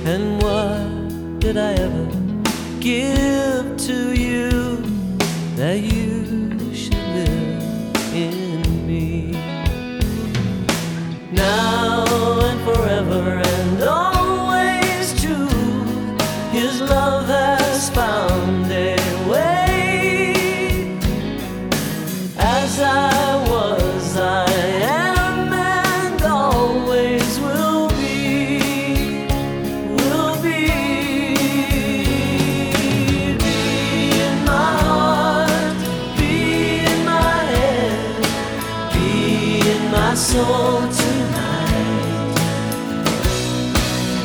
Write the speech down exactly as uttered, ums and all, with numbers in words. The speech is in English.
And what did I ever give to you that you should live in me? Now and forever and all